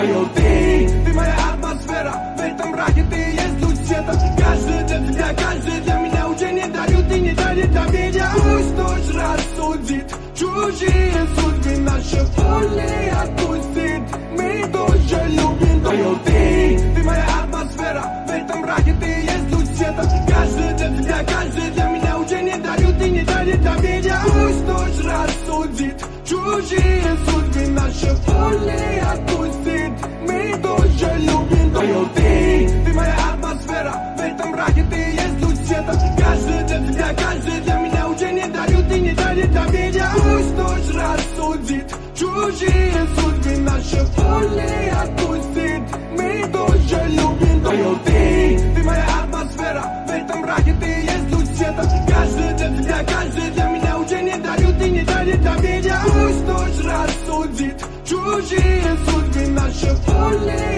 Ты моя атмосфера, в этом мраке ты есть луч света. Каждый для тебя, каждый для меня уже не дают и не дарит доверия. Пусть ночь рассудит чужие судьбы, наши воли отпустит. Мы тоже любим твою ты моя атмосфера, в этом мраке ты есть луч света. Каждый для тебя, каждый для меня уже не дают и не дарит доверия. Пусть ночь рассудит чужие судьбы, наши воли отпустит. Мы тоже любим твою ты моя атмосфера, в этом мраке ты есть луч света. Каждый для тебя, каждый для меня уже не дают и не дарит доверия. Пусть ночь рассудит чужие судьбы, наши воли отпустит. Мы тоже любим твою ты моя атмосфера, в этом мраке ты есть луч света. Каждый для тебя, каждый для меня уже не дают и не дарит доверия. Пусть ночь рассудит чужие судьбы, наши воли